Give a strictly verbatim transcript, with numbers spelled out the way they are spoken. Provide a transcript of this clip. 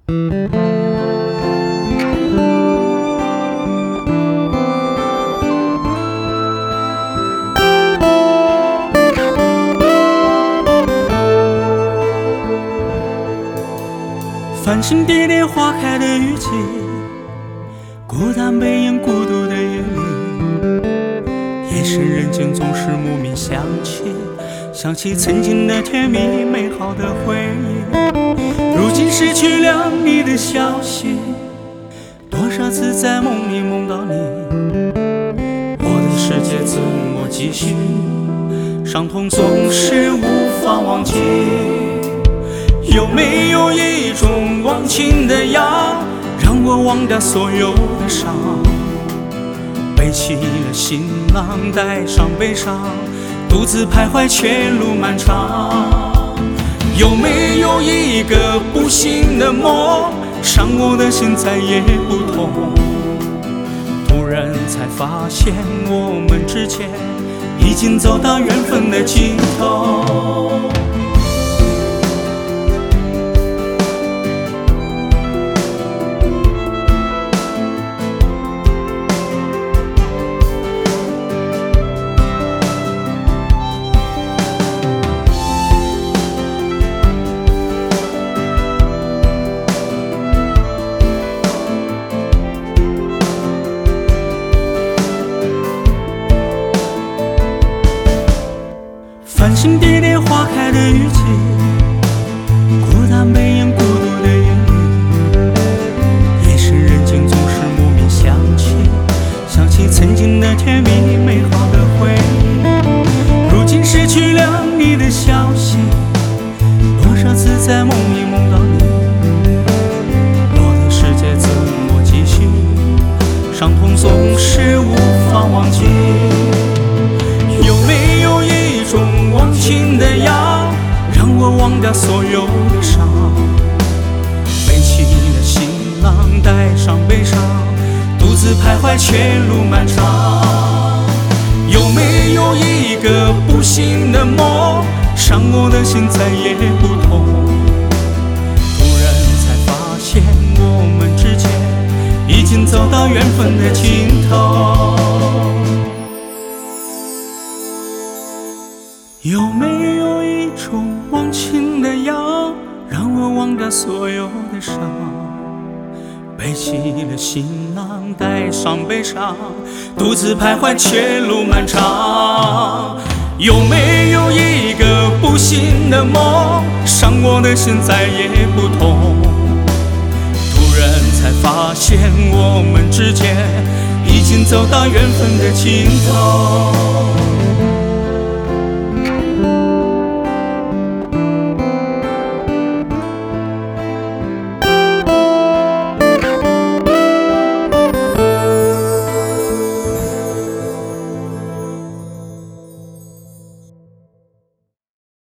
繁星叠叠花开的雨季，孤单背影孤独的夜里，夜深人静总是莫名想起，想起曾经的甜蜜美好的回忆。如今失去了你的消息，多少次在梦里梦到你，我的世界怎么继续？伤痛总是无法忘记。有没有一种忘情的药，让我忘掉所有的伤？背起了行囊，带上悲伤，独自徘徊，前路漫长。有没有一个不醒的梦，伤我的心再也不痛？突然才发现，我们之间已经走到缘分的尽头。繁星叠叠花开的雨季，孤单背影孤独的夜里，夜深人静总是莫名想起，想起曾经的甜蜜美好的回忆。如今失去了你的消息，多少次在梦里梦到你，我的世界怎么继续？伤痛总是无法忘记。有没有一种忘情的药，让我忘掉所有的伤？背起了行囊，带上悲伤，独自徘徊，前路漫长。有没有一个不醒的梦，伤我的心再也不痛？突然才发现，我们之间已经走到缘分的尽头。有没有一种忘情的药，让我忘掉所有的伤？背起了行囊，带上悲伤，独自徘徊，前路漫长。有没有一个不醒的梦，伤我的心再也不痛？突然才发现，我们之间已经走到缘分的尽头。